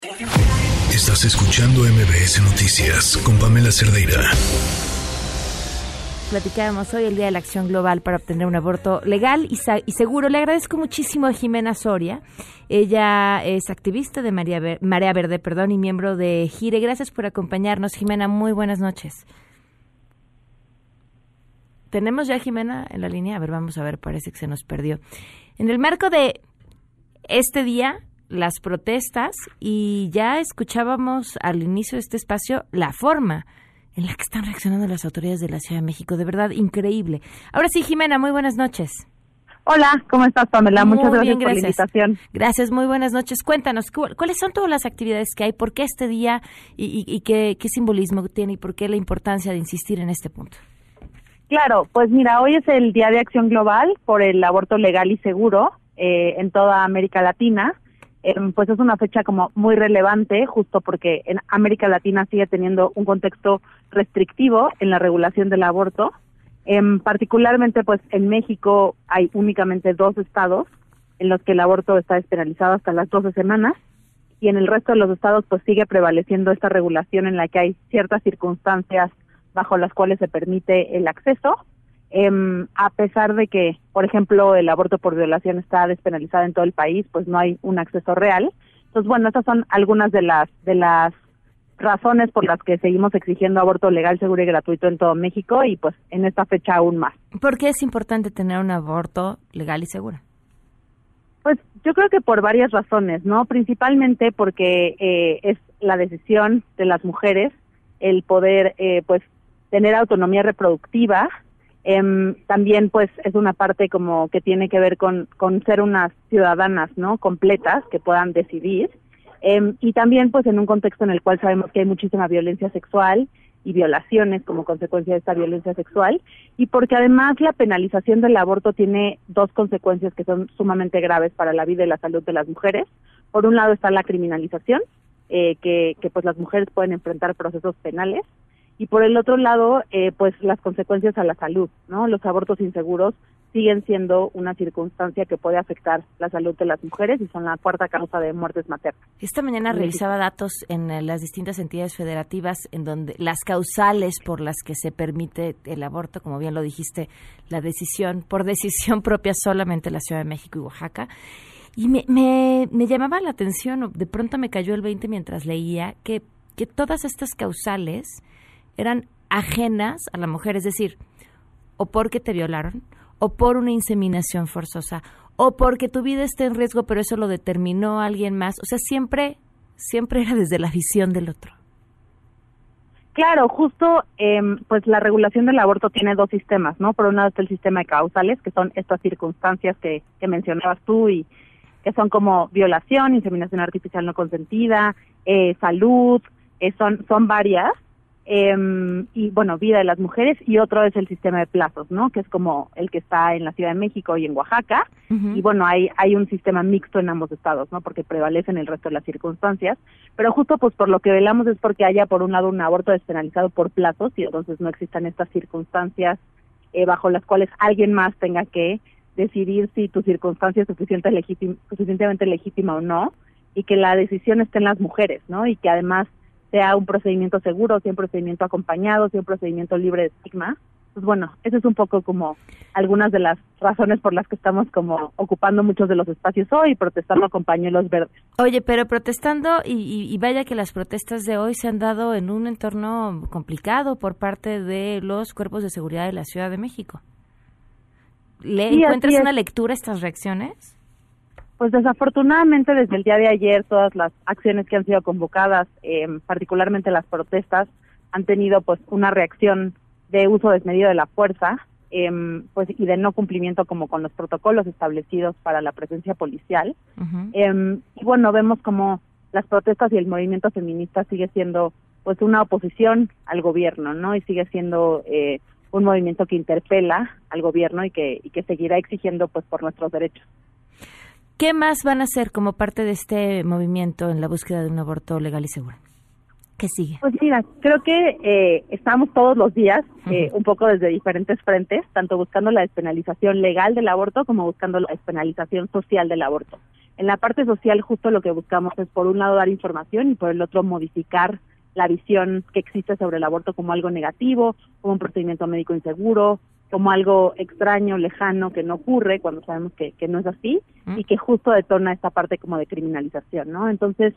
Estás escuchando MBS Noticias con Pamela Cerdeira. Platicábamos hoy el Día de la Acción Global para obtener un aborto legal y seguro. Le agradezco muchísimo a Jimena Soria. Ella es activista de Marea Verde, y miembro de GIRE. Gracias por acompañarnos, Jimena. Muy buenas noches. ¿Tenemos ya a Jimena en la línea? A ver, vamos a ver, parece que se nos perdió. En el marco de este día, las protestas, y ya escuchábamos al inicio de este espacio la forma en la que están reaccionando las autoridades de la Ciudad de México. De verdad, increíble. Ahora sí, Jimena, muy buenas noches. Hola, ¿cómo estás, Pamela? Muchas gracias por la invitación. Gracias, muy buenas noches. Cuéntanos, ¿cuáles son todas las actividades que hay? ¿Por qué este día y qué simbolismo tiene y por qué la importancia de insistir en este punto? Claro, pues mira, hoy es el Día de Acción Global por el aborto legal y seguro en toda América Latina. Pues es una fecha como muy relevante, justo porque en América Latina sigue teniendo un contexto restrictivo en la regulación del aborto. Particularmente, pues en México hay únicamente 2 estados en los que el aborto está despenalizado hasta las 12 semanas, y en el resto de los estados pues sigue prevaleciendo esta regulación en la que hay ciertas circunstancias bajo las cuales se permite el acceso. A pesar de que, por ejemplo, el aborto por violación está despenalizado en todo el país, pues no hay un acceso real. Entonces, bueno, estas son algunas de las razones por las que seguimos exigiendo aborto legal, seguro y gratuito en todo México, y pues en esta fecha aún más. ¿Por qué es importante tener un aborto legal y seguro? Pues yo creo que por varias razones, ¿no? Principalmente porque es la decisión de las mujeres el poder, pues, tener autonomía reproductiva. También pues es una parte como que tiene que ver con ser unas ciudadanas, ¿no?, completas, que puedan decidir, y también pues en un contexto en el cual sabemos que hay muchísima violencia sexual y violaciones como consecuencia de esta violencia sexual, y porque además la penalización del aborto tiene 2 consecuencias que son sumamente graves para la vida y la salud de las mujeres. Por un lado está la criminalización, que pues las mujeres pueden enfrentar procesos penales, y por el otro lado, pues las consecuencias a la salud, ¿no? Los abortos inseguros siguen siendo una circunstancia que puede afectar la salud de las mujeres y son la 4ª causa de muertes maternas. Esta mañana revisaba datos en las distintas entidades federativas en donde las causales por las que se permite el aborto, como bien lo dijiste, la decisión, por decisión propia solamente la Ciudad de México y Oaxaca. Y me llamaba la atención, de pronto me cayó el 20 mientras leía, que todas estas causales eran ajenas a la mujer, es decir, o porque te violaron, o por una inseminación forzosa, o porque tu vida está en riesgo, pero eso lo determinó alguien más. O sea, siempre era desde la visión del otro. Claro, justo, pues la regulación del aborto tiene 2 sistemas, ¿no? Por un lado está el sistema de causales, que son estas circunstancias que mencionabas tú y que son como violación, inseminación artificial no consentida, salud, son varias. Y bueno, vida de las mujeres, y otro es el sistema de plazos, ¿no?, que es como el que está en la Ciudad de México y en Oaxaca. Uh-huh. Y bueno, hay un sistema mixto en ambos estados, ¿no?, porque prevalecen el resto de las circunstancias, pero justo pues por lo que velamos es porque haya por un lado un aborto despenalizado por plazos, y entonces no existan estas circunstancias bajo las cuales alguien más tenga que decidir si tu circunstancia es suficientemente legítima o no, y que la decisión esté en las mujeres, ¿no?, y que además sea un procedimiento seguro, sea un procedimiento acompañado, sea un procedimiento libre de estigma. Pues bueno, eso es un poco como algunas de las razones por las que estamos como ocupando muchos de los espacios hoy, protestando con pañuelos verdes. Oye, pero protestando, y vaya que las protestas de hoy se han dado en un entorno complicado por parte de los cuerpos de seguridad de la Ciudad de México. ¿Encuentras una lectura a estas reacciones? Pues desafortunadamente desde el día de ayer todas las acciones que han sido convocadas, particularmente las protestas, han tenido pues una reacción de uso desmedido de la fuerza, pues y de no cumplimiento como con los protocolos establecidos para la presencia policial. Uh-huh. Y bueno, vemos como las protestas y el movimiento feminista sigue siendo pues una oposición al gobierno, ¿no? Y sigue siendo un movimiento que interpela al gobierno y que seguirá exigiendo pues por nuestros derechos. ¿Qué más van a hacer como parte de este movimiento en la búsqueda de un aborto legal y seguro? ¿Qué sigue? Pues mira, creo que estamos todos los días un poco desde diferentes frentes, tanto buscando la despenalización legal del aborto como buscando la despenalización social del aborto. En la parte social justo lo que buscamos es por un lado dar información y por el otro modificar la visión que existe sobre el aborto como algo negativo, como un procedimiento médico inseguro, como algo extraño, lejano, que no ocurre cuando sabemos que no es así y que justo detona esta parte como de criminalización, ¿no? Entonces,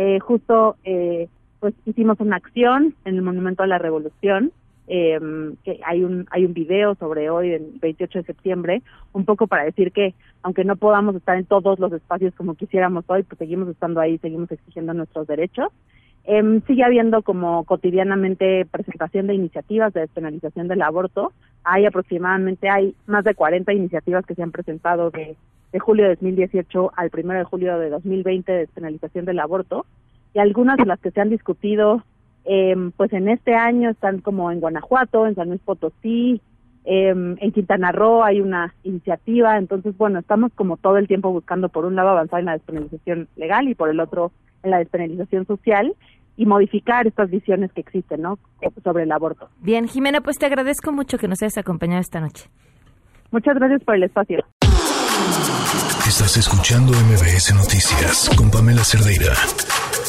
pues hicimos una acción en el Monumento a la Revolución, que hay un video sobre hoy, el 28 de septiembre, un poco para decir que aunque no podamos estar en todos los espacios como quisiéramos hoy, pues seguimos estando ahí, seguimos exigiendo nuestros derechos. Sigue habiendo como cotidianamente presentación de iniciativas de despenalización del aborto. Hay más de 40 iniciativas que se han presentado de julio de 2018 al 1 de julio de 2020 de despenalización del aborto, y algunas de las que se han discutido pues en este año están como en Guanajuato, en San Luis Potosí, en Quintana Roo hay una iniciativa. Entonces, bueno, estamos como todo el tiempo buscando por un lado avanzar en la despenalización legal y por el otro en la despenalización social y modificar estas visiones que existen, ¿no?, sobre el aborto. Bien, Jimena, pues te agradezco mucho que nos hayas acompañado esta noche. Muchas gracias por el espacio. Estás escuchando MBS Noticias con Pamela Cerdeira.